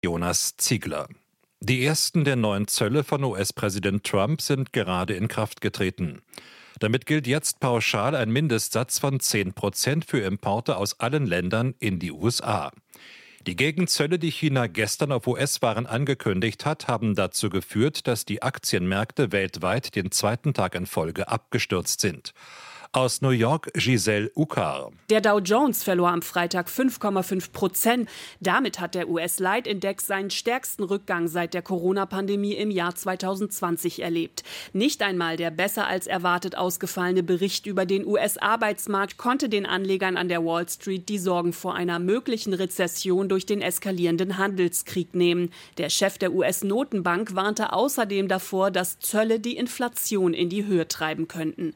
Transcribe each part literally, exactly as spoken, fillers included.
Jonas Ziegler. Die ersten der neuen Zölle von U S-Präsident Trump sind gerade in Kraft getreten. Damit gilt jetzt pauschal ein Mindestsatz von zehn Prozent für Importe aus allen Ländern in die U S A. Die Gegenzölle, die China gestern auf U S-Waren angekündigt hat, haben dazu geführt, dass die Aktienmärkte weltweit den zweiten Tag in Folge abgestürzt sind. Aus New York Giselle Uckar. Der Dow Jones verlor am Freitag fünf Komma fünf Prozent. Damit hat der U S-Leitindex seinen stärksten Rückgang seit der Corona-Pandemie im Jahr zweitausendzwanzig erlebt. Nicht einmal der besser als erwartet ausgefallene Bericht über den U S-Arbeitsmarkt konnte den Anlegern an der Wall Street die Sorgen vor einer möglichen Rezession durch den eskalierenden Handelskrieg nehmen. Der Chef der U S-Notenbank warnte außerdem davor, dass Zölle die Inflation in die Höhe treiben könnten.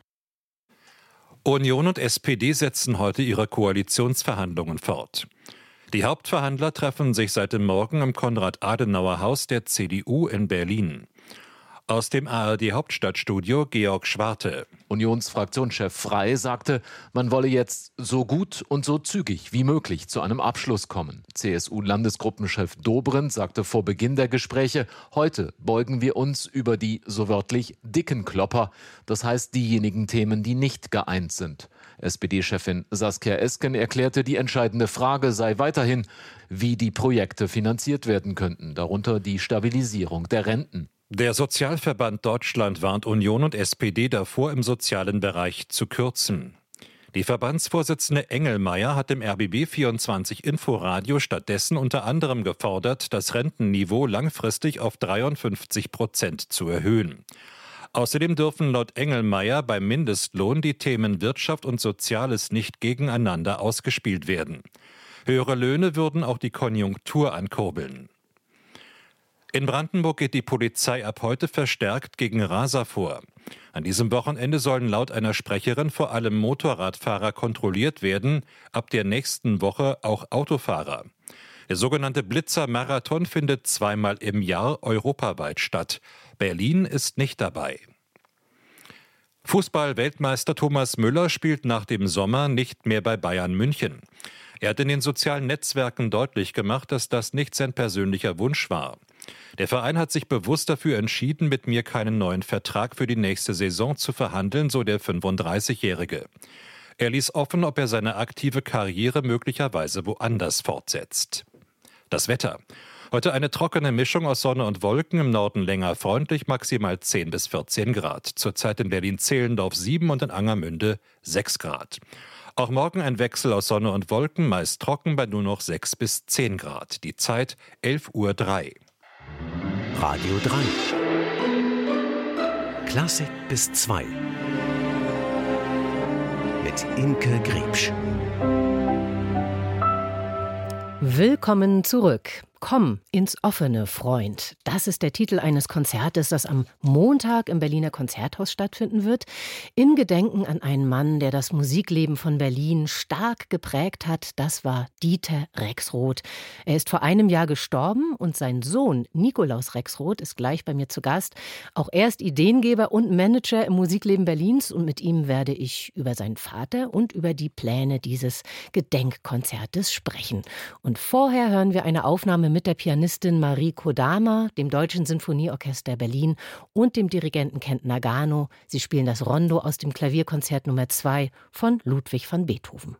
Union und S P D setzen heute ihre Koalitionsverhandlungen fort. Die Hauptverhandler treffen sich seit dem Morgen im Konrad-Adenauer-Haus der C D U in Berlin. Aus dem A R D-Hauptstadtstudio Georg Schwarte. Unionsfraktionschef Frey sagte, man wolle jetzt so gut und so zügig wie möglich zu einem Abschluss kommen. C S U-Landesgruppenchef Dobrindt sagte vor Beginn der Gespräche, heute beugen wir uns über die, so wörtlich, dicken Klopper, das heißt diejenigen Themen, die nicht geeint sind. S P D-Chefin Saskia Esken erklärte, die entscheidende Frage sei weiterhin, wie die Projekte finanziert werden könnten, darunter die Stabilisierung der Renten. Der Sozialverband Deutschland warnt Union und S P D davor, im sozialen Bereich zu kürzen. Die Verbandsvorsitzende Engelmeier hat im R B B vierundzwanzig Inforadio stattdessen unter anderem gefordert, das Rentenniveau langfristig auf dreiundfünfzig Prozent zu erhöhen. Außerdem dürfen laut Engelmeier beim Mindestlohn die Themen Wirtschaft und Soziales nicht gegeneinander ausgespielt werden. Höhere Löhne würden auch die Konjunktur ankurbeln. In Brandenburg geht die Polizei ab heute verstärkt gegen Raser vor. An diesem Wochenende sollen laut einer Sprecherin vor allem Motorradfahrer kontrolliert werden, ab der nächsten Woche auch Autofahrer. Der sogenannte Blitzer-Marathon findet zweimal im Jahr europaweit statt. Berlin ist nicht dabei. Fußball-Weltmeister Thomas Müller spielt nach dem Sommer nicht mehr bei Bayern München. Er hat in den sozialen Netzwerken deutlich gemacht, dass das nicht sein persönlicher Wunsch war. Der Verein hat sich bewusst dafür entschieden, mit mir keinen neuen Vertrag für die nächste Saison zu verhandeln, so der fünfunddreißigjährige. Er ließ offen, ob er seine aktive Karriere möglicherweise woanders fortsetzt. Das Wetter. Heute eine trockene Mischung aus Sonne und Wolken, im Norden länger freundlich, maximal zehn bis vierzehn Grad. Zurzeit in Berlin-Zehlendorf sieben und in Angermünde sechs Grad. Auch morgen ein Wechsel aus Sonne und Wolken, meist trocken bei nur noch sechs bis zehn Grad. Die Zeit elf Uhr drei. Radio drei. Klassik bis zwei. Mit Imke Griebsch. Willkommen zurück. Komm ins offene, Freund. Das ist der Titel eines Konzertes, das am Montag im Berliner Konzerthaus stattfinden wird. In Gedenken an einen Mann, der das Musikleben von Berlin stark geprägt hat. Das war Dieter Rexroth. Er ist vor einem Jahr gestorben und sein Sohn Nikolaus Rexroth ist gleich bei mir zu Gast. Auch er ist Ideengeber und Manager im Musikleben Berlins und mit ihm werde ich über seinen Vater und über die Pläne dieses Gedenkkonzertes sprechen. Und vorher hören wir eine Aufnahme mit der Pianistin Marie Kodama, dem Deutschen Sinfonieorchester Berlin und dem Dirigenten Kent Nagano. Sie spielen das Rondo aus dem Klavierkonzert Nummer zwei von Ludwig van Beethoven.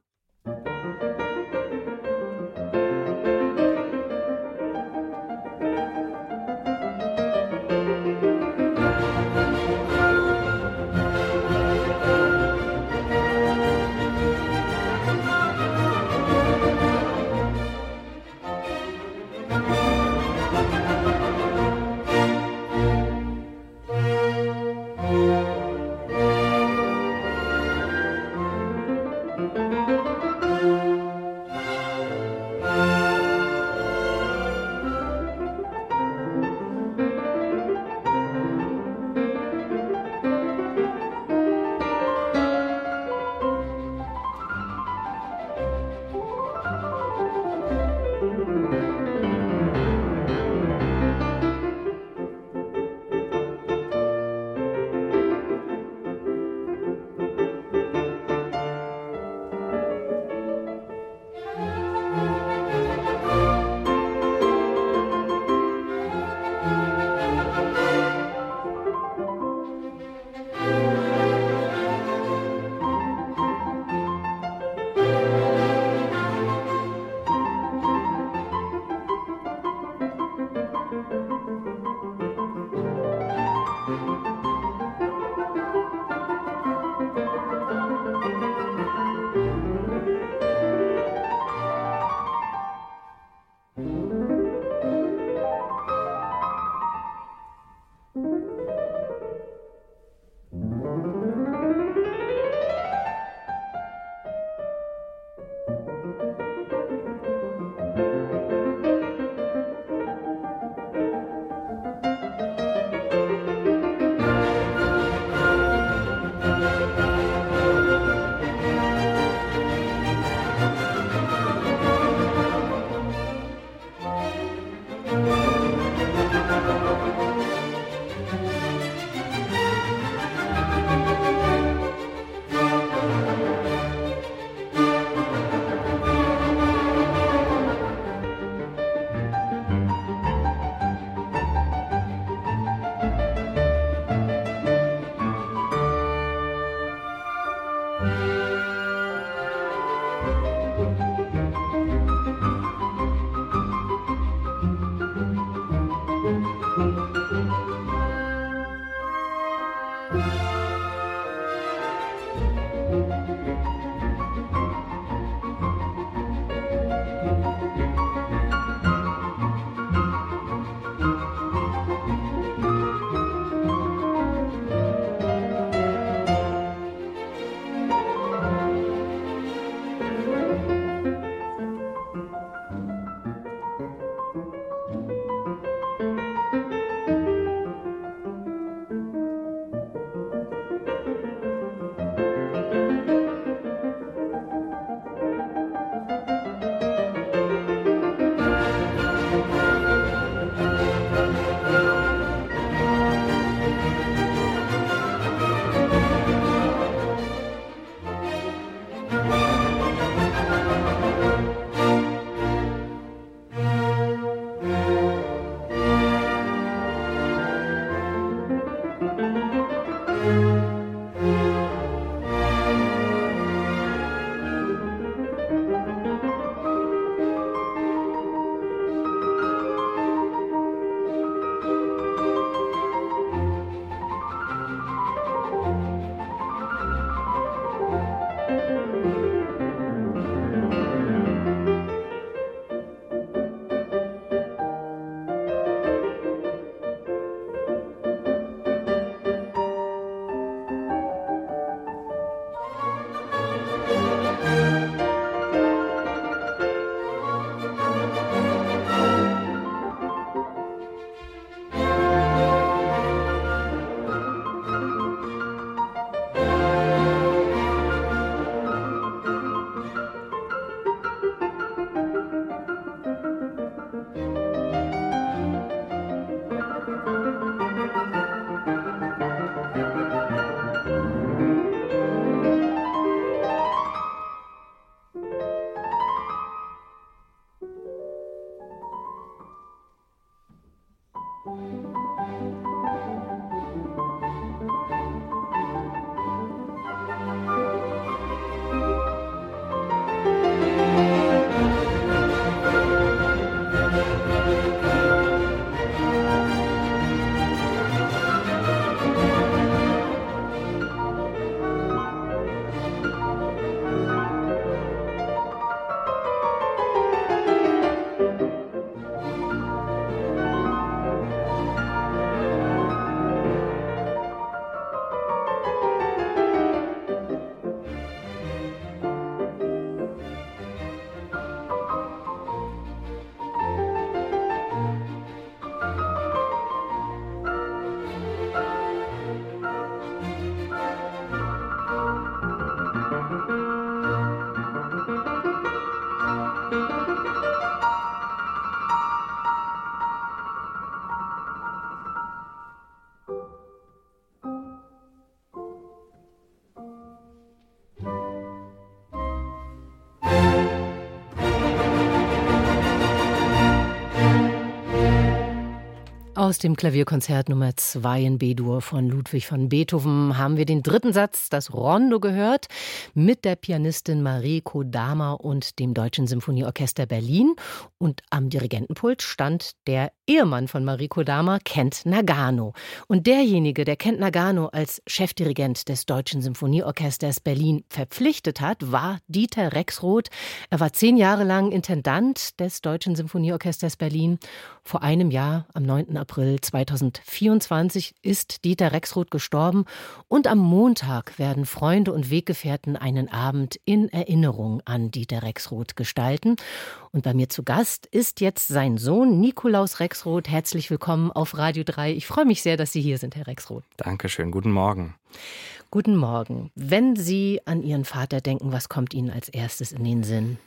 Aus dem Klavierkonzert Nummer zwei in B-Dur von Ludwig van Beethoven haben wir den dritten Satz, das Rondo, gehört, mit der Pianistin Marie Kodama und dem Deutschen Symphonieorchester Berlin. Und am Dirigentenpult stand der Ehemann von Marie Kodama, Kent Nagano. Und derjenige, der Kent Nagano als Chefdirigent des Deutschen Symphonieorchesters Berlin verpflichtet hat, war Dieter Rexroth. Er war zehn Jahre lang Intendant des Deutschen Symphonieorchesters Berlin. Vor einem Jahr, am neunten April zweitausendvierundzwanzig, ist Dieter Rexroth gestorben. Und am Montag werden Freunde und Weggefährten einen Abend in Erinnerung an Dieter Rexroth gestalten. Und bei mir zu Gast ist jetzt sein Sohn Nikolaus Rexroth. Herzlich willkommen auf Radio drei. Ich freue mich sehr, dass Sie hier sind, Herr Rexroth. Dankeschön, guten Morgen. Guten Morgen. Wenn Sie an Ihren Vater denken, was kommt Ihnen als erstes in den Sinn?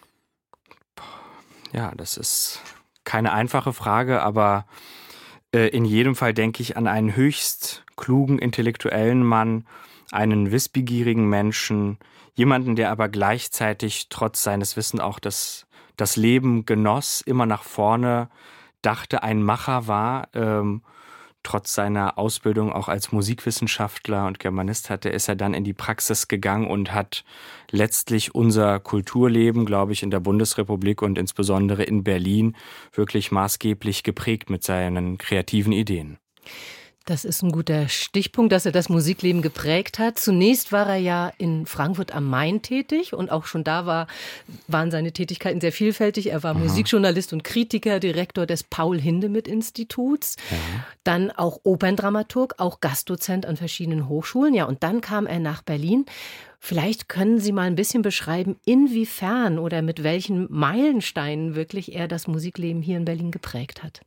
Ja, das ist keine einfache Frage, aber äh, in jedem Fall denke ich an einen höchst klugen, intellektuellen Mann, einen wissbegierigen Menschen, jemanden, der aber gleichzeitig trotz seines Wissens auch das, das Leben genoss, immer nach vorne dachte, ein Macher war, ähm, trotz seiner Ausbildung auch als Musikwissenschaftler und Germanist hatte, ist er dann in die Praxis gegangen und hat letztlich unser Kulturleben, glaube ich, in der Bundesrepublik und insbesondere in Berlin wirklich maßgeblich geprägt mit seinen kreativen Ideen. Das ist ein guter Stichpunkt, dass er das Musikleben geprägt hat. Zunächst war er ja in Frankfurt am Main tätig und auch schon da war, waren seine Tätigkeiten sehr vielfältig. Er war mhm. Musikjournalist und Kritiker, Direktor des Paul-Hindemith-Instituts, ja. Dann auch Operndramaturg, auch Gastdozent an verschiedenen Hochschulen. Ja, und dann kam er nach Berlin. Vielleicht können Sie mal ein bisschen beschreiben, inwiefern oder mit welchen Meilensteinen wirklich er das Musikleben hier in Berlin geprägt hat.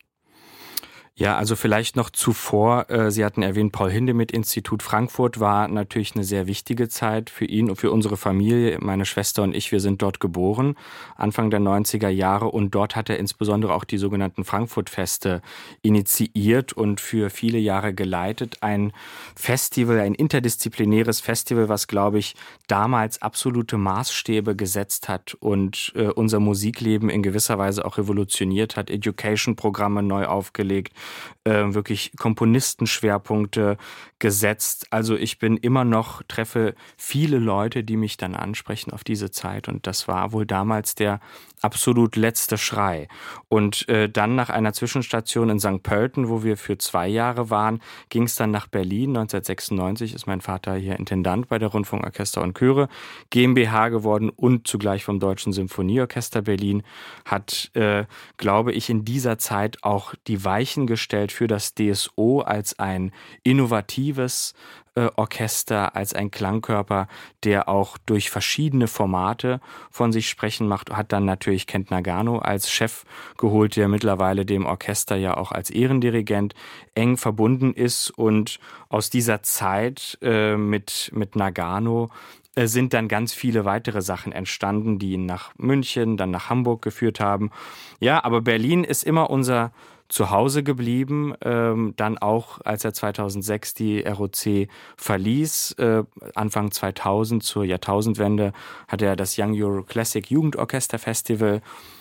Ja, also vielleicht noch zuvor, äh, Sie hatten erwähnt, Paul-Hindemith-Institut Frankfurt war natürlich eine sehr wichtige Zeit für ihn und für unsere Familie. Meine Schwester und ich, wir sind dort geboren, Anfang der neunziger Jahre, und dort hat er insbesondere auch die sogenannten Frankfurt-Feste initiiert und für viele Jahre geleitet. Ein Festival, ein interdisziplinäres Festival, was, glaube ich, damals absolute Maßstäbe gesetzt hat und äh, unser Musikleben in gewisser Weise auch revolutioniert hat, Education-Programme neu aufgelegt, Äh, wirklich Komponistenschwerpunkte gesetzt. Also ich bin immer noch, treffe viele Leute, die mich dann ansprechen auf diese Zeit, und das war wohl damals der absolut letzte Schrei. Und äh, dann nach einer Zwischenstation in Sankt Pölten, wo wir für zwei Jahre waren, ging es dann nach Berlin. neunzehnhundertsechsundneunzig ist mein Vater hier Intendant bei der Rundfunkorchester und Chöre GmbH geworden und zugleich vom Deutschen Symphonieorchester Berlin, hat, äh, glaube ich, in dieser Zeit auch die Weichen gestellt für das D S O als ein innovatives äh, Orchester, als ein Klangkörper, der auch durch verschiedene Formate von sich sprechen macht. Hat dann natürlich Kent Nagano als Chef geholt, der mittlerweile dem Orchester ja auch als Ehrendirigent eng verbunden ist. Und aus dieser Zeit äh, mit, mit Nagano äh, sind dann ganz viele weitere Sachen entstanden, die ihn nach München, dann nach Hamburg geführt haben. Ja, aber Berlin ist immer unser zu Hause geblieben, ähm, dann auch, als er zweitausendsechs die R O C verließ, äh, Anfang zweitausend zur Jahrtausendwende, hat er das Young Euro Classic Jugendorchester Festival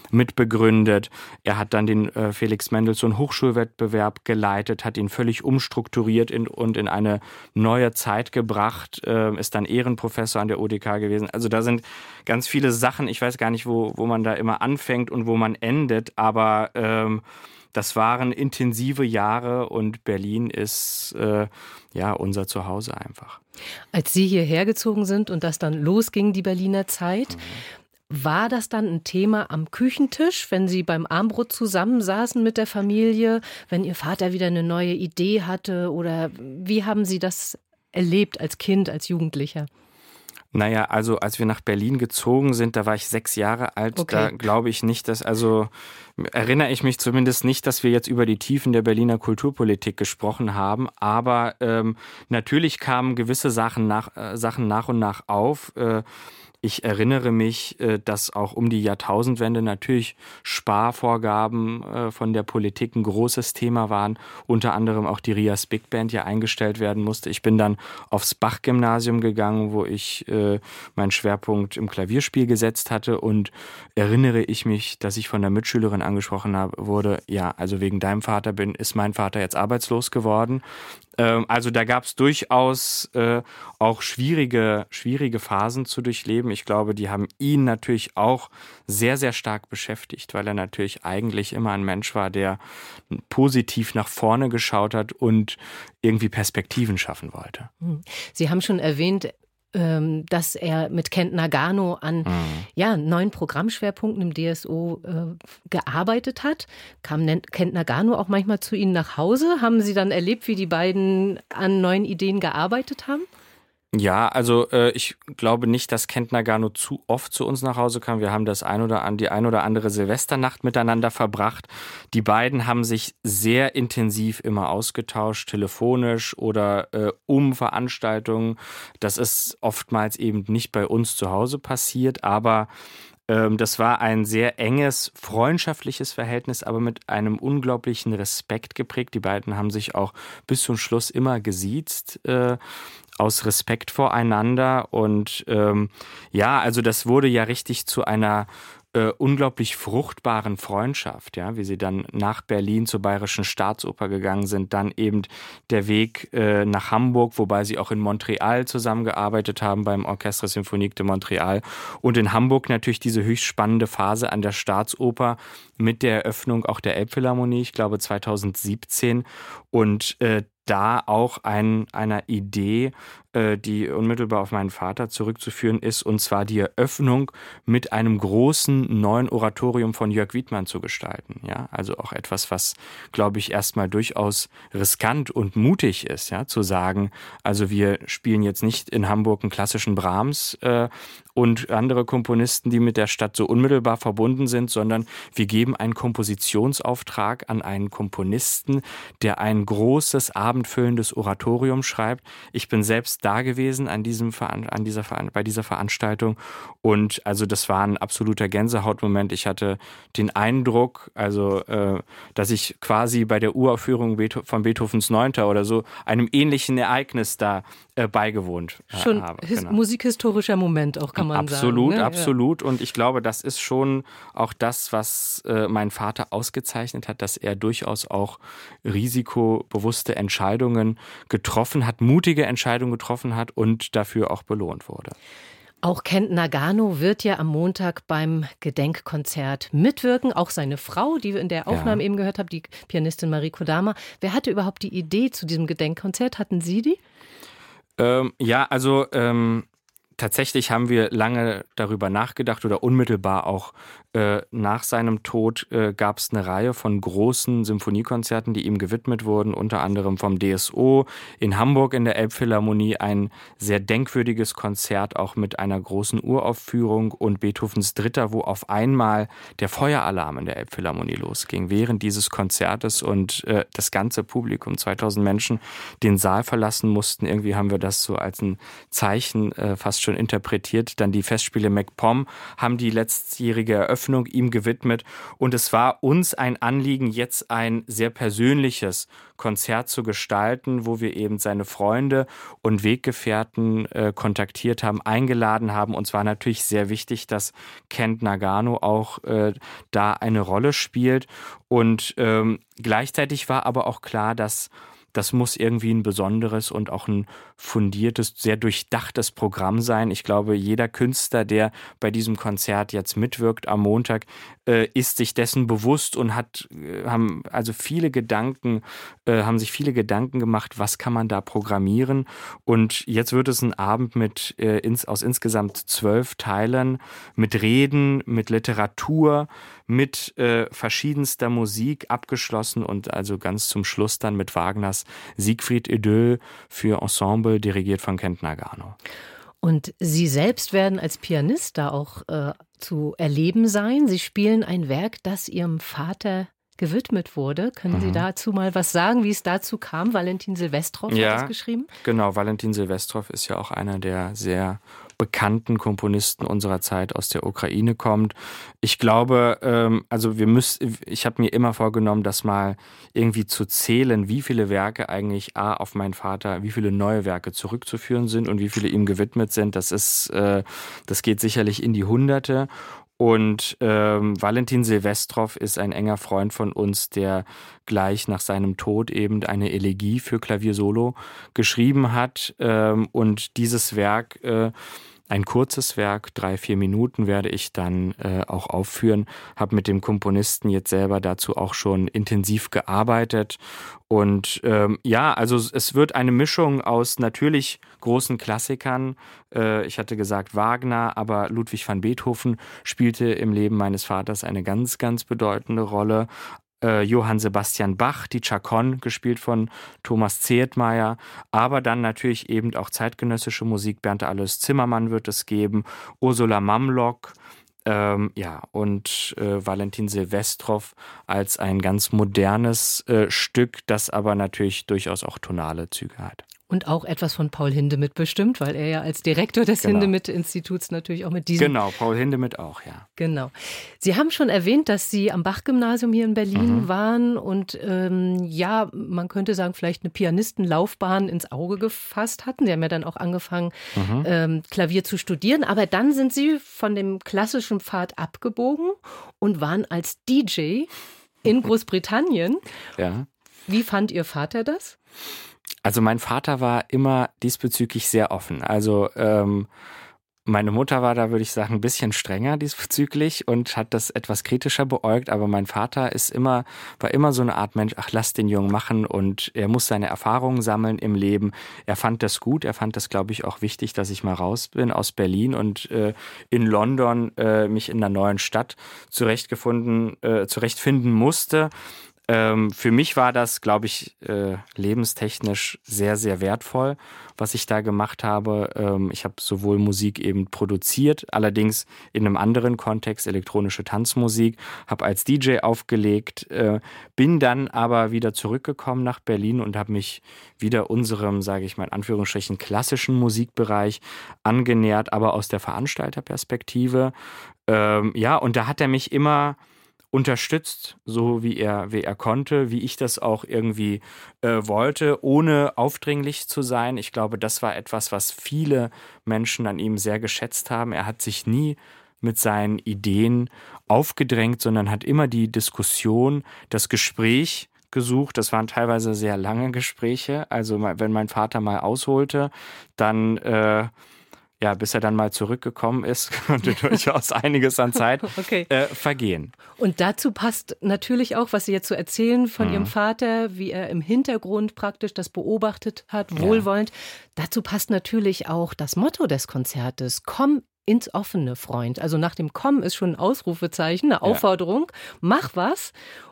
mitbegründet. Er hat dann den äh, Felix Mendelssohn Hochschulwettbewerb geleitet, hat ihn völlig umstrukturiert in, und in eine neue Zeit gebracht, äh, ist dann Ehrenprofessor an der U D K gewesen. Also da sind ganz viele Sachen, ich weiß gar nicht, wo, wo man da immer anfängt und wo man endet, aber ähm, das waren intensive Jahre und Berlin ist äh, ja unser Zuhause einfach. Als Sie hierher gezogen sind und das dann losging, die Berliner Zeit, mhm. war das dann ein Thema am Küchentisch, wenn Sie beim Abendbrot zusammensaßen mit der Familie, wenn Ihr Vater wieder eine neue Idee hatte, oder wie haben Sie das erlebt als Kind, als Jugendlicher? Naja, also als wir nach Berlin gezogen sind, da war ich sechs Jahre alt, okay. Da glaube ich nicht, dass, also erinnere ich mich zumindest nicht, dass wir jetzt über die Tiefen der Berliner Kulturpolitik gesprochen haben, aber ähm, natürlich kamen gewisse Sachen nach, äh, Sachen nach und nach auf. Äh, Ich erinnere mich, dass auch um die Jahrtausendwende natürlich Sparvorgaben von der Politik ein großes Thema waren. Unter anderem auch die Rias Big Band ja eingestellt werden musste. Ich bin dann aufs Bach-Gymnasium gegangen, wo ich meinen Schwerpunkt im Klavierspiel gesetzt hatte, und erinnere ich mich, dass ich von der Mitschülerin angesprochen habe, wurde, ja, also wegen deinem Vater bin, ist mein Vater jetzt arbeitslos geworden. Also da gab es durchaus äh, auch schwierige, schwierige Phasen zu durchleben. Ich glaube, die haben ihn natürlich auch sehr, sehr stark beschäftigt, weil er natürlich eigentlich immer ein Mensch war, der positiv nach vorne geschaut hat und irgendwie Perspektiven schaffen wollte. Sie haben schon erwähnt, dass er mit Kent Nagano an mhm. ja, neuen Programmschwerpunkten im D S O äh, gearbeitet hat. Kam Kent Nagano auch manchmal zu Ihnen nach Hause? Haben Sie dann erlebt, wie die beiden an neuen Ideen gearbeitet haben? Ja, also äh, ich glaube nicht, dass Kent Nagano zu oft zu uns nach Hause kam. Wir haben das ein oder an, die ein oder andere Silvesternacht miteinander verbracht. Die beiden haben sich sehr intensiv immer ausgetauscht, telefonisch oder äh, um Veranstaltungen. Das ist oftmals eben nicht bei uns zu Hause passiert, aber ähm, das war ein sehr enges, freundschaftliches Verhältnis, aber mit einem unglaublichen Respekt geprägt. Die beiden haben sich auch bis zum Schluss immer gesiezt, äh, aus Respekt voreinander, und ähm, ja, also das wurde ja richtig zu einer äh, unglaublich fruchtbaren Freundschaft, ja, wie sie dann nach Berlin zur Bayerischen Staatsoper gegangen sind, dann eben der Weg äh, nach Hamburg, wobei sie auch in Montreal zusammengearbeitet haben beim Orchestre Symphonique de Montréal, und in Hamburg natürlich diese höchst spannende Phase an der Staatsoper mit der Eröffnung auch der Elbphilharmonie, ich glaube zweitausendsiebzehn, und äh, da auch ein, einer Idee, äh, die unmittelbar auf meinen Vater zurückzuführen ist, und zwar die Eröffnung mit einem großen neuen Oratorium von Jörg Wiedmann zu gestalten. Ja, also auch etwas, was, glaube ich, erstmal durchaus riskant und mutig ist, ja, zu sagen, also wir spielen jetzt nicht in Hamburg einen klassischen Brahms äh, und andere Komponisten, die mit der Stadt so unmittelbar verbunden sind, sondern wir geben einen Kompositionsauftrag an einen Komponisten, der ein großes, abendfüllendes Oratorium schreibt. Ich bin selbst da gewesen an diesem an dieser bei dieser Veranstaltung, und also das war ein absoluter Gänsehautmoment. Ich hatte den Eindruck, also äh, dass ich quasi bei der Uraufführung von Beethovens Neunter oder so einem ähnlichen Ereignis da äh, beigewohnt äh, schon habe. His- Genau. Musikhistorischer Moment auch, kann man absolut, sagen. Absolut, ne? absolut. Und ich glaube, das ist schon auch das, was äh, mein Vater ausgezeichnet hat, dass er durchaus auch risikobewusste Entscheidungen getroffen hat, mutige Entscheidungen getroffen hat und dafür auch belohnt wurde. Auch Kent Nagano wird ja am Montag beim Gedenkkonzert mitwirken. Auch seine Frau, die wir in der Aufnahme ja. eben gehört haben, die Pianistin Marie Kodama. Wer hatte überhaupt die Idee zu diesem Gedenkkonzert? Hatten Sie die? Ähm, ja, also ähm, tatsächlich haben wir lange darüber nachgedacht, oder unmittelbar auch äh, nach seinem Tod äh, gab es eine Reihe von großen Symphoniekonzerten, die ihm gewidmet wurden, unter anderem vom D S O in Hamburg in der Elbphilharmonie, ein sehr denkwürdiges Konzert, auch mit einer großen Uraufführung, und Beethovens Dritter, wo auf einmal der Feueralarm in der Elbphilharmonie losging während dieses Konzertes, und äh, das ganze Publikum, zweitausend Menschen, den Saal verlassen mussten. Irgendwie haben wir das so als ein Zeichen äh, fast schon schon interpretiert. Dann die Festspiele MacPom haben die letztjährige Eröffnung ihm gewidmet. Und es war uns ein Anliegen, jetzt ein sehr persönliches Konzert zu gestalten, wo wir eben seine Freunde und Weggefährten äh, kontaktiert haben, eingeladen haben. Und zwar natürlich sehr wichtig, dass Kent Nagano auch äh, da eine Rolle spielt. Und ähm, gleichzeitig war aber auch klar, dass das muss irgendwie ein besonderes und auch ein fundiertes, sehr durchdachtes Programm sein. Ich glaube, jeder Künstler, der bei diesem Konzert jetzt mitwirkt am Montag, äh, ist sich dessen bewusst und hat, äh, haben also viele Gedanken, äh, haben sich viele Gedanken gemacht, was kann man da programmieren. Und jetzt wird es ein Abend mit äh, ins, aus insgesamt zwölf Teilen, mit Reden, mit Literatur, mit äh, verschiedenster Musik abgeschlossen und also ganz zum Schluss dann mit Wagners Siegfried Idyll für Ensemble, dirigiert von Kent Nagano. Und Sie selbst werden als Pianist da auch äh, zu erleben sein. Sie spielen ein Werk, das Ihrem Vater gewidmet wurde. Können mhm. Sie dazu mal was sagen, wie es dazu kam? Valentin Silvestrov ja, hat es geschrieben? Genau, Valentin Silvestrov ist ja auch einer der sehr bekannten Komponisten unserer Zeit, aus der Ukraine kommt. Ich glaube, ähm, also wir müssen, ich habe mir immer vorgenommen, das mal irgendwie zu zählen, wie viele Werke eigentlich A, auf meinen Vater, wie viele neue Werke zurückzuführen sind und wie viele ihm gewidmet sind. Das ist, äh, das geht sicherlich in die Hunderte. Und ähm, Valentin Silvestrov ist ein enger Freund von uns, der gleich nach seinem Tod eben eine Elegie für Klaviersolo geschrieben hat. Ähm, und dieses Werk, äh, ein kurzes Werk, drei, vier Minuten, werde ich dann äh, auch aufführen. Habe mit dem Komponisten jetzt selber dazu auch schon intensiv gearbeitet. Und ähm, ja, also es wird eine Mischung aus natürlich großen Klassikern. Äh, ich hatte gesagt Wagner, aber Ludwig van Beethoven spielte im Leben meines Vaters eine ganz, ganz bedeutende Rolle. Äh, Johann Sebastian Bach, die Chaconne, gespielt von Thomas Zehetmeier, aber dann natürlich eben auch zeitgenössische Musik. Bernd Alois Zimmermann wird es geben, Ursula Mamlock, ähm, ja, und äh, Valentin Silvestrov als ein ganz modernes äh, Stück, das aber natürlich durchaus auch tonale Züge hat. Und auch etwas von Paul Hindemith bestimmt, weil er ja als Direktor des genau. Hindemith-Instituts natürlich auch mit diesem... Genau, Paul Hindemith auch, ja. Genau. Sie haben schon erwähnt, dass Sie am Bach-Gymnasium hier in Berlin mhm. waren und ähm, ja, man könnte sagen, vielleicht eine Pianistenlaufbahn ins Auge gefasst hatten. Sie haben ja dann auch angefangen, mhm. ähm, Klavier zu studieren, aber dann sind Sie von dem klassischen Pfad abgebogen und waren als D J in Großbritannien. Ja. Wie fand Ihr Vater das? Also mein Vater war immer diesbezüglich sehr offen. Also ähm, meine Mutter war da, würde ich sagen, ein bisschen strenger diesbezüglich und hat das etwas kritischer beäugt. Aber mein Vater ist immer, war immer so eine Art Mensch, ach, lass den Jungen machen und er muss seine Erfahrungen sammeln im Leben. Er fand das gut, er fand das, glaube ich, auch wichtig, dass ich mal raus bin aus Berlin und äh, in London äh, mich in einer neuen Stadt zurechtgefunden, äh, zurechtfinden musste. Ähm, für mich war das, glaube ich, äh, lebenstechnisch sehr, sehr wertvoll, was ich da gemacht habe. Ähm, ich habe sowohl Musik eben produziert, allerdings in einem anderen Kontext, elektronische Tanzmusik, habe als D J aufgelegt, äh, bin dann aber wieder zurückgekommen nach Berlin und habe mich wieder unserem, sage ich mal in Anführungsstrichen, klassischen Musikbereich angenähert, aber aus der Veranstalterperspektive. Ähm, ja, und da hat er mich immer unterstützt, so wie er, wie er konnte, wie ich das auch irgendwie äh, wollte, ohne aufdringlich zu sein. Ich glaube, das war etwas, was viele Menschen an ihm sehr geschätzt haben. Er hat sich nie mit seinen Ideen aufgedrängt, sondern hat immer die Diskussion, das Gespräch gesucht. Das waren teilweise sehr lange Gespräche. Also wenn mein Vater mal ausholte, dann äh, ja, bis er dann mal zurückgekommen ist, konnte durchaus einiges an Zeit okay. äh, vergehen. Und dazu passt natürlich auch, was Sie jetzt so erzählen von mhm. Ihrem Vater, wie er im Hintergrund praktisch das beobachtet hat, wohlwollend. Ja. Dazu passt natürlich auch das Motto des Konzertes, komm ins Offene, Freund. Also nach dem Komm ist schon ein Ausrufezeichen, eine Aufforderung, ja. mach was.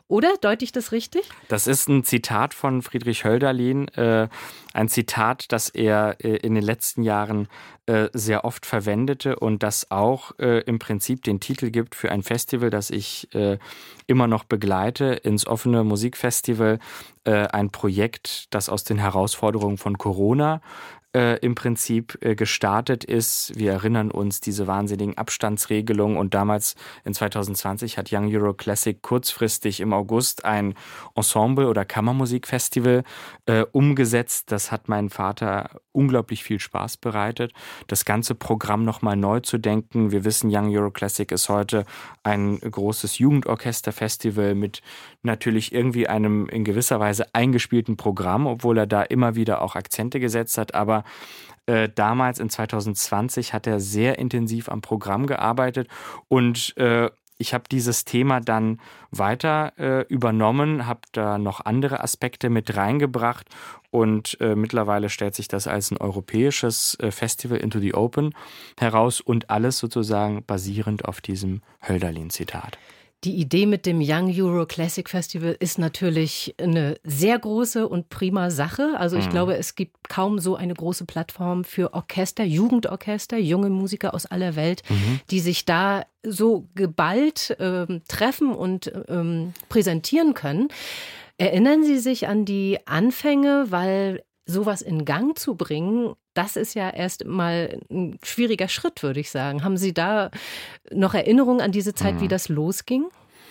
Oder? Deute ich das richtig? Das ist ein Zitat von Friedrich Hölderlin, äh, ein Zitat, das er äh, in den letzten Jahren äh, sehr oft verwendete und das auch äh, im Prinzip den Titel gibt für ein Festival, das ich äh, immer noch begleite, ins offene Musikfestival, äh, ein Projekt, das aus den Herausforderungen von Corona Äh, im Prinzip äh, gestartet ist. Wir erinnern uns, diese wahnsinnigen Abstandsregelungen und damals in zwanzig zwanzig hat Young Euro Classic kurzfristig im August ein Ensemble- oder Kammermusikfestival äh, umgesetzt. Das hat meinen Vater unglaublich viel Spaß bereitet, das ganze Programm nochmal neu zu denken. Wir wissen, Young Euro Classic ist heute ein großes Jugendorchesterfestival mit natürlich irgendwie einem in gewisser Weise eingespielten Programm, obwohl er da immer wieder auch Akzente gesetzt hat, aber äh, damals in zwanzig zwanzig hat er sehr intensiv am Programm gearbeitet und äh, ich habe dieses Thema dann weiter äh, übernommen, habe da noch andere Aspekte mit reingebracht und äh, mittlerweile stellt sich das als ein europäisches äh, Festival Into the Open heraus und alles sozusagen basierend auf diesem Hölderlin-Zitat. Die Idee mit dem Young Euro Classic Festival ist natürlich eine sehr große und prima Sache. Also ich mhm. glaube, es gibt kaum so eine große Plattform für Orchester, Jugendorchester, junge Musiker aus aller Welt, mhm. die sich da so geballt äh, treffen und ähm, präsentieren können. Erinnern Sie sich an die Anfänge, weil sowas in Gang zu bringen, das ist ja erst mal ein schwieriger Schritt, würde ich sagen. Haben Sie da noch Erinnerungen an diese Zeit, mhm. wie das losging?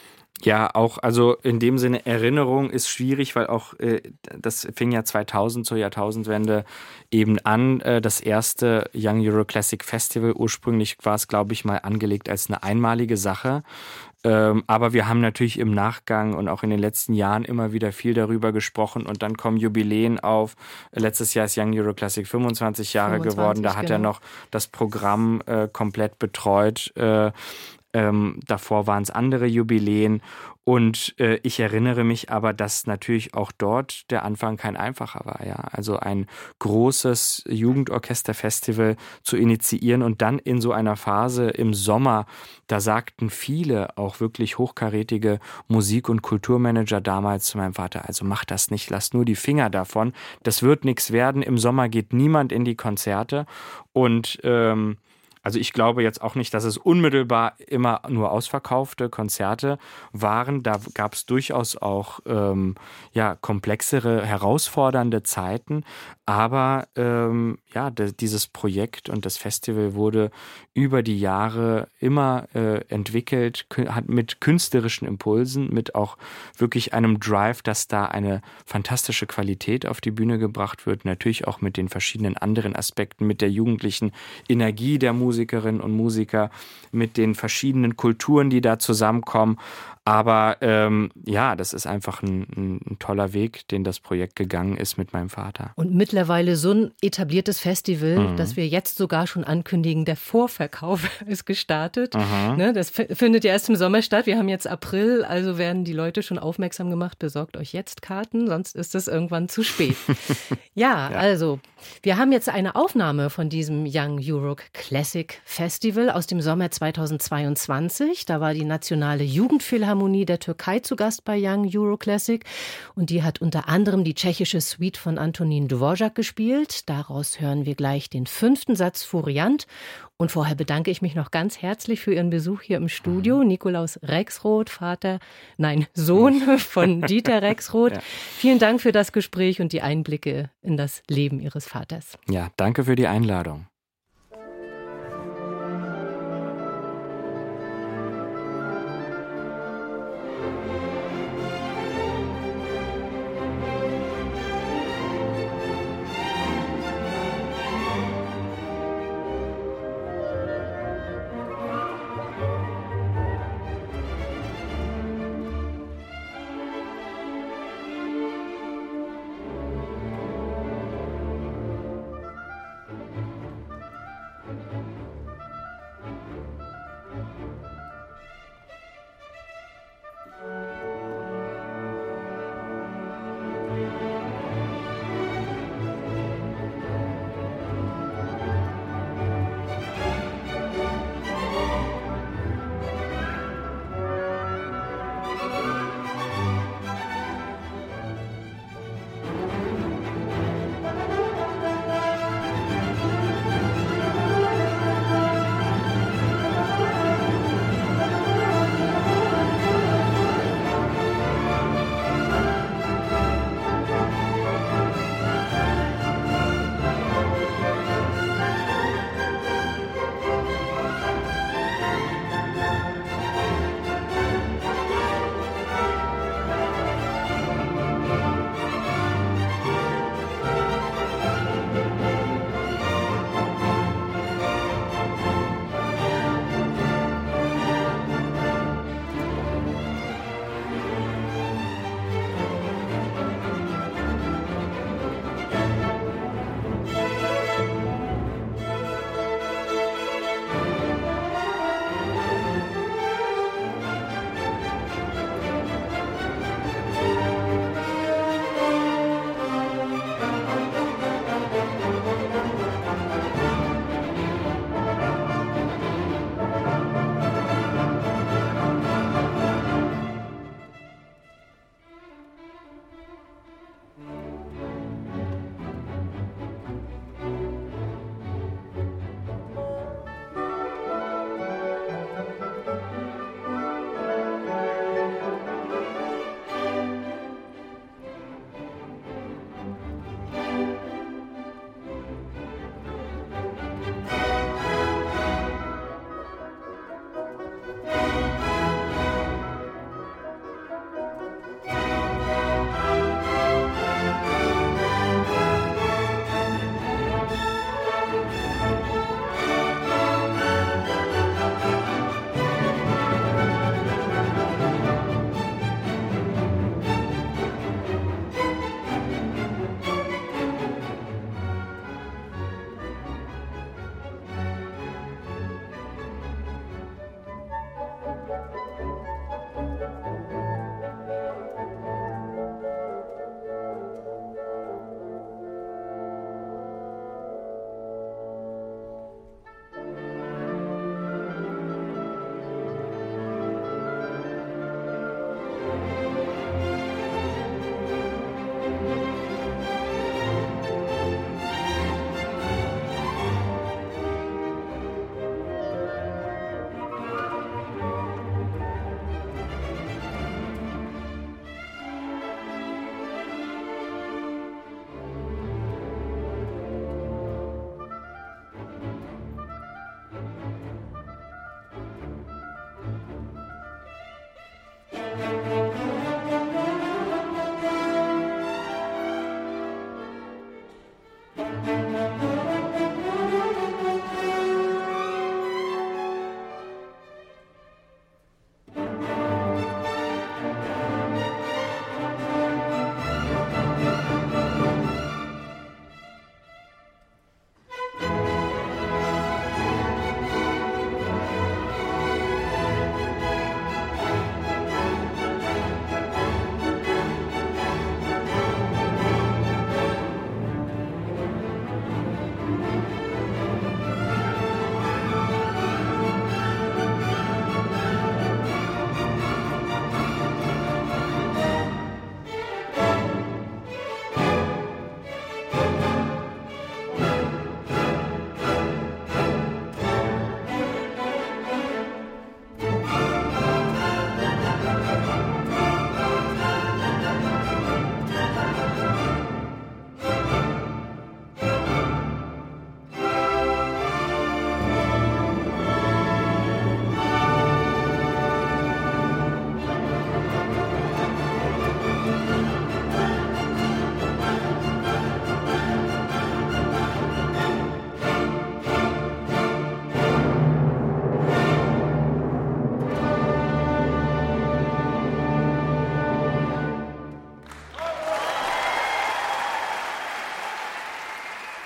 Ja, auch, also in dem Sinne, Erinnerung ist schwierig, weil auch äh, das fing ja zweitausend zur Jahrtausendwende eben an. Äh, das erste Young Euro Classic Festival, ursprünglich war es, glaube ich, mal angelegt als eine einmalige Sache. Ähm, aber wir haben natürlich im Nachgang und auch in den letzten Jahren immer wieder viel darüber gesprochen und dann kommen Jubiläen auf. Letztes Jahr ist Young Euro Classic fünfundzwanzig Jahre fünfundzwanzig geworden. Da hat genau. er noch das Programm äh, komplett betreut. Äh, Ähm, davor waren es andere Jubiläen und äh, ich erinnere mich aber, dass natürlich auch dort der Anfang kein einfacher war. Ja? Also ein großes Jugendorchesterfestival zu initiieren und dann in so einer Phase im Sommer, da sagten viele, auch wirklich hochkarätige Musik- und Kulturmanager damals zu meinem Vater, also mach das nicht, lass nur die Finger davon, das wird nichts werden, im Sommer geht niemand in die Konzerte und ähm, Also ich glaube jetzt auch nicht, dass es unmittelbar immer nur ausverkaufte Konzerte waren. Da gab es durchaus auch ähm, ja, komplexere, herausfordernde Zeiten. Aber ähm, ja, de, dieses Projekt und das Festival wurde über die Jahre immer äh, entwickelt, hat mit künstlerischen Impulsen, mit auch wirklich einem Drive, dass da eine fantastische Qualität auf die Bühne gebracht wird. Natürlich auch mit den verschiedenen anderen Aspekten, mit der jugendlichen Energie der Musikerinnen und Musiker, mit den verschiedenen Kulturen, die da zusammenkommen. Aber ähm, ja, das ist einfach ein, ein, ein toller Weg, den das Projekt gegangen ist mit meinem Vater. Und mittlerweile so ein etabliertes Festival, mhm. dass wir jetzt sogar schon ankündigen, der Vorverkauf ist gestartet. Mhm. Ne, das f- findet ja erst im Sommer statt. Wir haben jetzt April, also werden die Leute schon aufmerksam gemacht, besorgt euch jetzt Karten, sonst ist es irgendwann zu spät. ja, ja, also wir haben jetzt eine Aufnahme von diesem Young Euro Classic Festival aus dem Sommer zweitausendzweiundzwanzig. Da war die Nationale Jugendphilharmonie der Türkei zu Gast bei Young Euro Classic und die hat unter anderem die tschechische Suite von Antonín Dvořák gespielt. Daraus hören wir gleich den fünften Satz Furiant. Und vorher bedanke ich mich noch ganz herzlich für Ihren Besuch hier im Studio. Nikolaus Rexroth, Vater, nein, Sohn von Dieter Rexroth. Ja. Vielen Dank für das Gespräch und die Einblicke in das Leben Ihres Vaters. Ja, danke für die Einladung.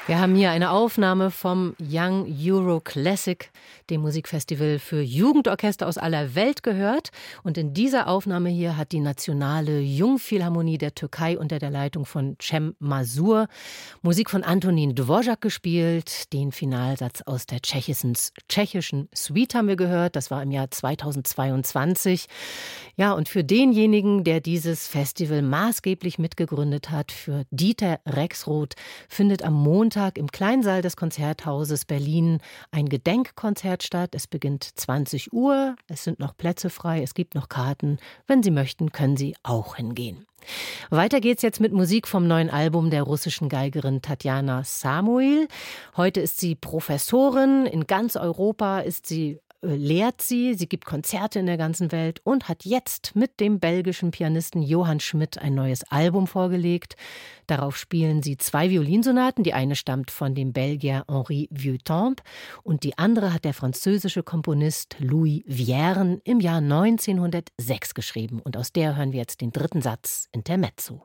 Wir haben hier eine Aufnahme vom Young Euro Classic, dem Musikfestival für Jugendorchester aus aller Welt, gehört. Und in dieser Aufnahme hier hat die Nationale Jungphilharmonie der Türkei unter der Leitung von Cem Mazur Musik von Antonín Dvořák gespielt. Den Finalsatz aus der tschechischen, tschechischen Suite haben wir gehört. Das war im Jahr zweitausendzweiundzwanzig. Ja, und für denjenigen, der dieses Festival maßgeblich mitgegründet hat, für Dieter Rexroth, findet am Montag im Kleinsaal des Konzerthauses Berlin ein Gedenkkonzert statt. Es beginnt zwanzig Uhr, es sind noch Plätze frei, es gibt noch Karten. Wenn Sie möchten, können Sie auch hingehen. Weiter geht's jetzt mit Musik vom neuen Album der russischen Geigerin Tatjana Samuil. Heute ist sie Professorin, in ganz Europa ist sie lehrt sie, sie gibt Konzerte in der ganzen Welt und hat jetzt mit dem belgischen Pianisten Johann Schmidt ein neues Album vorgelegt. Darauf spielen sie zwei Violinsonaten. Die eine stammt von dem Belgier Henri Vieuxtemps und die andere hat der französische Komponist Louis Vierne im Jahr neunzehnhundertsechs geschrieben. Und aus der hören wir jetzt den dritten Satz, Intermezzo.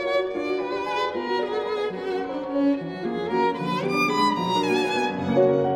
Thank you.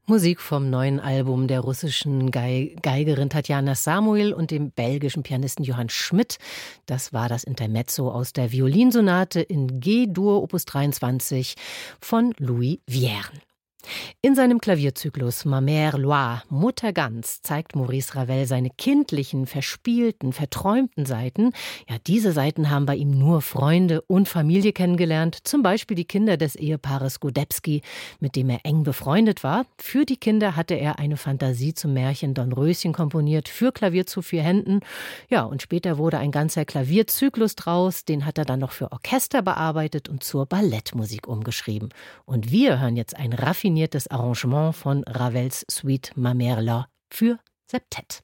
Musik vom neuen Album der russischen Gei- Geigerin Tatjana Samuil und dem belgischen Pianisten Johann Schmidt. Das war das Intermezzo aus der Violinsonate in G-Dur Opus dreiundzwanzig von Louis Vierne. In seinem Klavierzyklus Ma Mère Loire, Mutter Gans, zeigt Maurice Ravel seine kindlichen, verspielten, verträumten Seiten. Ja, diese Seiten haben bei ihm nur Freunde und Familie kennengelernt, zum Beispiel die Kinder des Ehepaares Godebski, mit dem er eng befreundet war. Für die Kinder hatte er eine Fantasie zum Märchen Dornröschen komponiert, für Klavier zu vier Händen. Ja, und später wurde ein ganzer Klavierzyklus draus, den hat er dann noch für Orchester bearbeitet und zur Ballettmusik umgeschrieben. Und wir hören jetzt ein raffiniertes Arrangement von Ravels Suite Ma Mère Loire für Septett.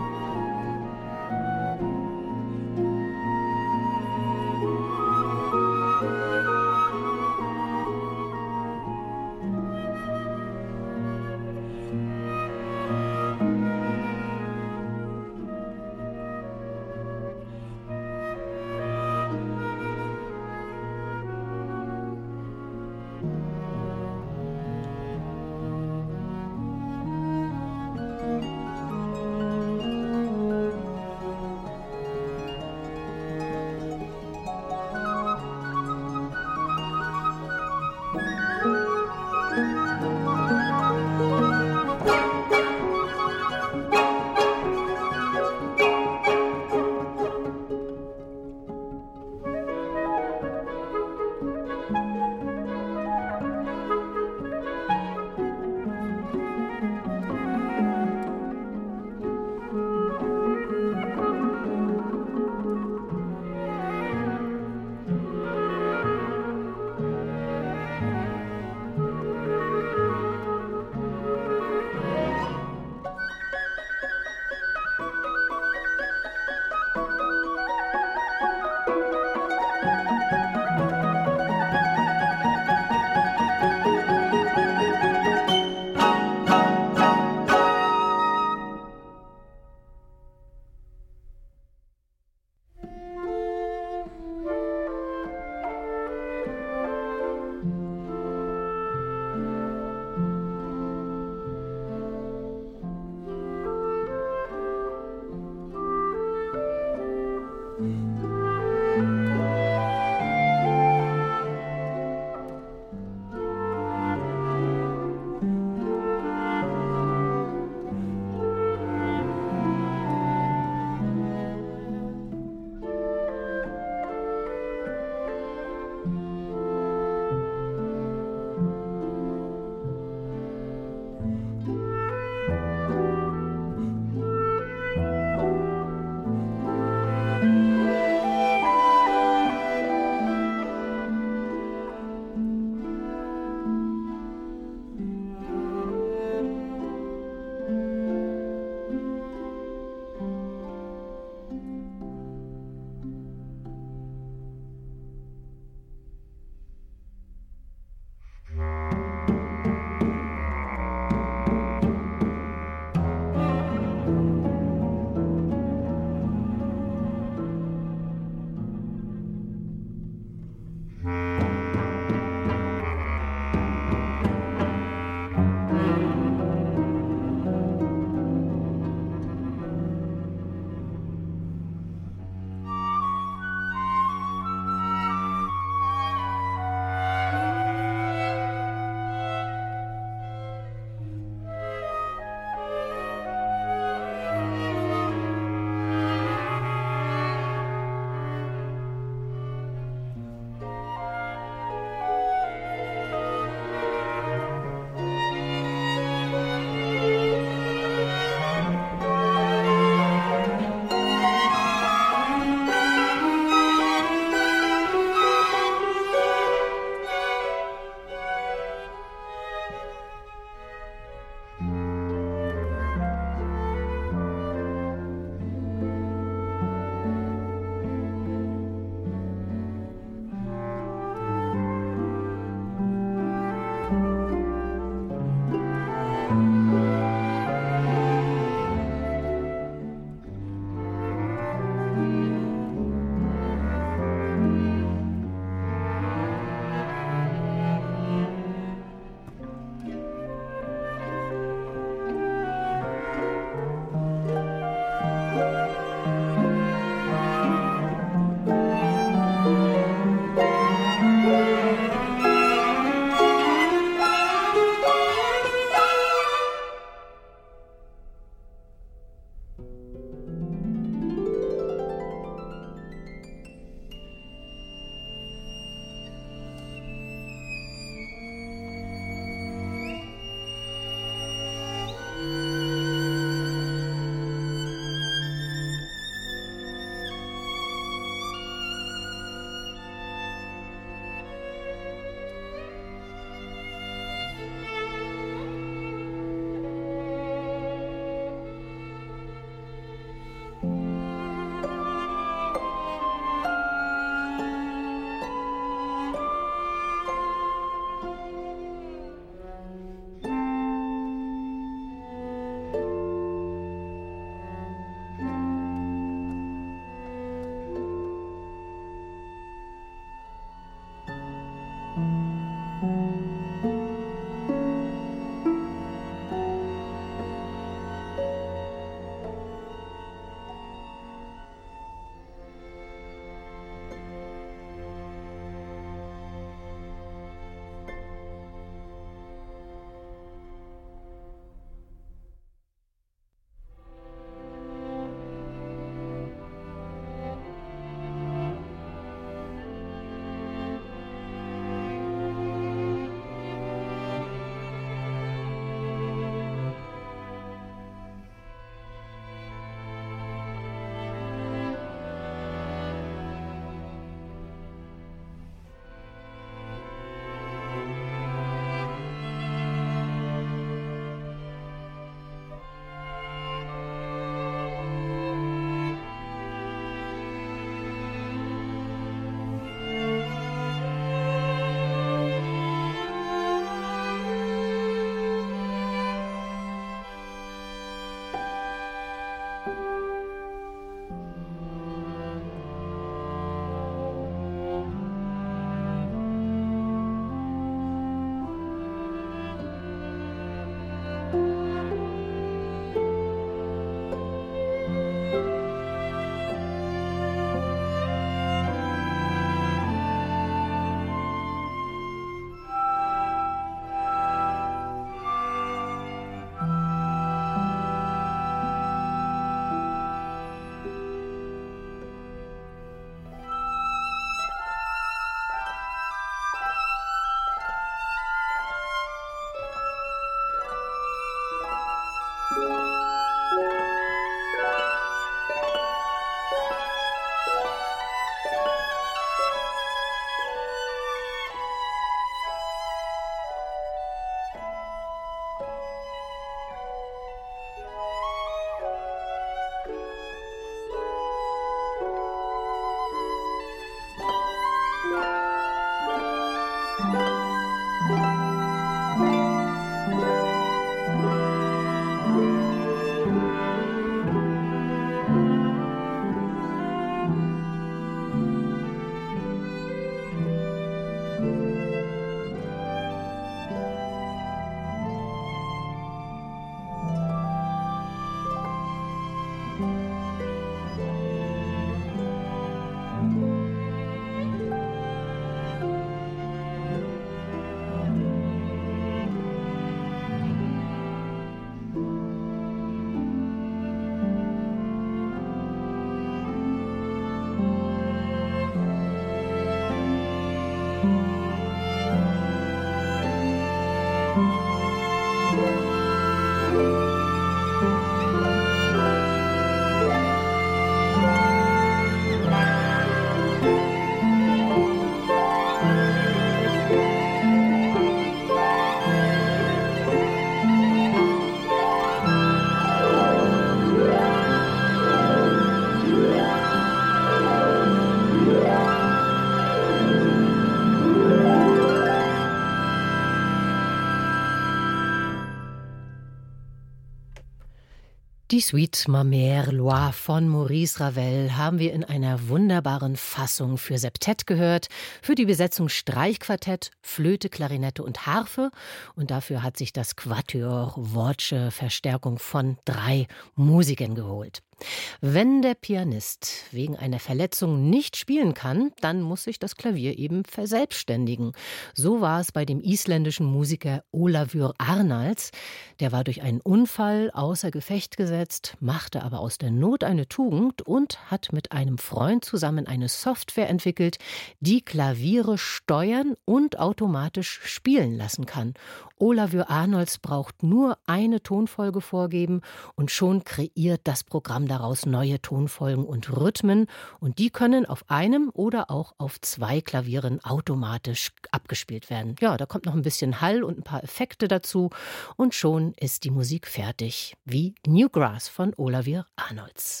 Die Suite Ma Mère Loire von Maurice Ravel haben wir in einer wunderbaren Fassung für Septett gehört, für die Besetzung Streichquartett, Flöte, Klarinette und Harfe. Und dafür hat sich das Quatuor Voce Verstärkung von drei Musikern geholt. Wenn der Pianist wegen einer Verletzung nicht spielen kann, dann muss sich das Klavier eben verselbstständigen. So war es bei dem isländischen Musiker Ólafur Arnalds. Der war durch einen Unfall außer Gefecht gesetzt, machte aber aus der Not eine Tugend und hat mit einem Freund zusammen eine Software entwickelt, die Klaviere steuern und automatisch spielen lassen kann. Ólafur Arnalds braucht nur eine Tonfolge vorgeben und schon kreiert das Programm daraus neue Tonfolgen und Rhythmen und die können auf einem oder auch auf zwei Klavieren automatisch abgespielt werden. Ja, da kommt noch ein bisschen Hall und ein paar Effekte dazu und schon ist die Musik fertig, wie New Grass von Ólafur Arnalds.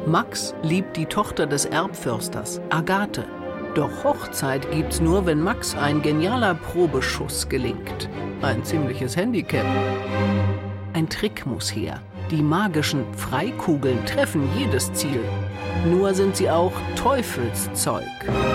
Max liebt die Tochter des Erbförsters, Agathe. Doch Hochzeit gibt's nur, wenn Max ein genialer Probeschuss gelingt. Ein ziemliches Handicap. Ein Trick muss her. Die magischen Freikugeln treffen jedes Ziel. Nur sind sie auch Teufelszeug.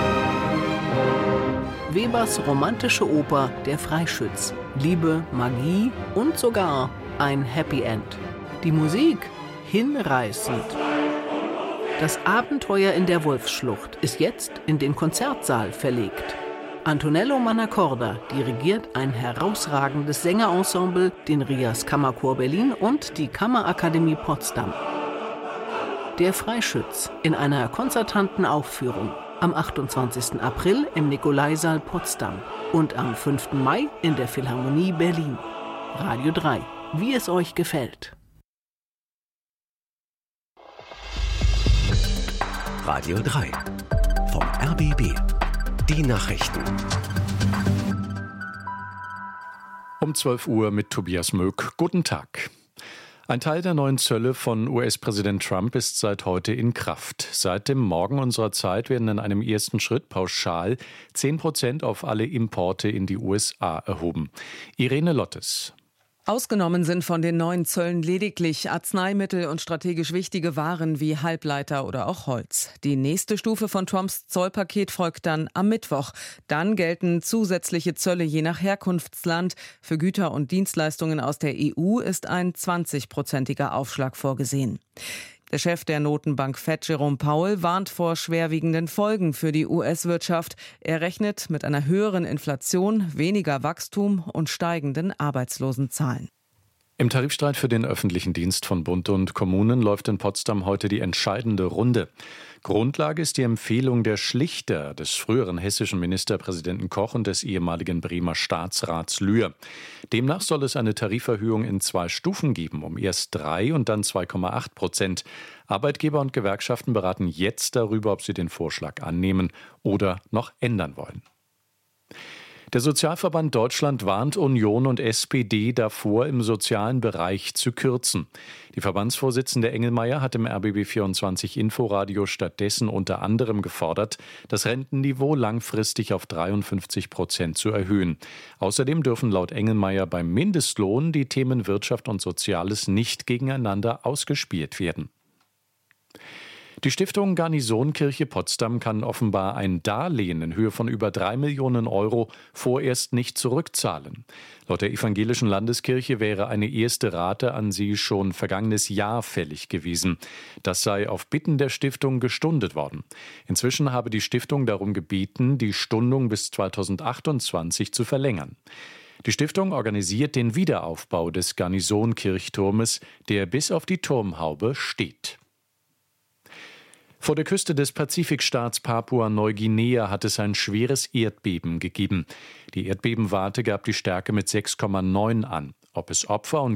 Webers romantische Oper Der Freischütz. Liebe, Magie und sogar ein Happy End. Die Musik hinreißend. Das Abenteuer in der Wolfsschlucht ist jetzt in den Konzertsaal verlegt. Antonello Mannacorda dirigiert ein herausragendes Sängerensemble, den Rias Kammerchor Berlin und die Kammerakademie Potsdam. Der Freischütz in einer konzertanten Aufführung am achtundzwanzigsten April im Nikolaisaal Potsdam und am fünften Mai in der Philharmonie Berlin. Radio drei, wie es euch gefällt. Radio drei vom R B B. Die Nachrichten. Um zwölf Uhr mit Tobias Möck. Guten Tag. Ein Teil der neuen Zölle von U S-Präsident Trump ist seit heute in Kraft. Seit dem Morgen unserer Zeit werden in einem ersten Schritt pauschal zehn Prozent auf alle Importe in die U S A erhoben. Irene Lottes. Ausgenommen sind von den neuen Zöllen lediglich Arzneimittel und strategisch wichtige Waren wie Halbleiter oder auch Holz. Die nächste Stufe von Trumps Zollpaket folgt dann am Mittwoch. Dann gelten zusätzliche Zölle je nach Herkunftsland. Für Güter und Dienstleistungen aus der E U ist ein zwanzig-prozentiger Aufschlag vorgesehen. Der Chef der Notenbank Fed, Jerome Powell, warnt vor schwerwiegenden Folgen für die U S-Wirtschaft. Er rechnet mit einer höheren Inflation, weniger Wachstum und steigenden Arbeitslosenzahlen. Im Tarifstreit für den öffentlichen Dienst von Bund und Kommunen läuft in Potsdam heute die entscheidende Runde. Grundlage ist die Empfehlung der Schlichter, des früheren hessischen Ministerpräsidenten Koch und des ehemaligen Bremer Staatsrats Lühr. Demnach soll es eine Tariferhöhung in zwei Stufen geben, um erst drei und dann zwei Komma acht Prozent. Arbeitgeber und Gewerkschaften beraten jetzt darüber, ob sie den Vorschlag annehmen oder noch ändern wollen. Der Sozialverband Deutschland warnt Union und S P D davor, im sozialen Bereich zu kürzen. Die Verbandsvorsitzende Engelmeier hat im R B B vierundzwanzig Inforadio stattdessen unter anderem gefordert, das Rentenniveau langfristig auf dreiundfünfzig Prozent zu erhöhen. Außerdem dürfen laut Engelmeier beim Mindestlohn die Themen Wirtschaft und Soziales nicht gegeneinander ausgespielt werden. Die Stiftung Garnisonkirche Potsdam kann offenbar ein Darlehen in Höhe von über drei Millionen Euro vorerst nicht zurückzahlen. Laut der evangelischen Landeskirche wäre eine erste Rate an sie schon vergangenes Jahr fällig gewesen. Das sei auf Bitten der Stiftung gestundet worden. Inzwischen habe die Stiftung darum gebeten, die Stundung bis zweitausendachtundzwanzig zu verlängern. Die Stiftung organisiert den Wiederaufbau des Garnisonkirchturmes, der bis auf die Turmhaube steht. Vor der Küste des Pazifikstaats Papua-Neuguinea hat es ein schweres Erdbeben gegeben. Die Erdbebenwarte gab die Stärke mit sechs Komma neun an. Ob es Opfer und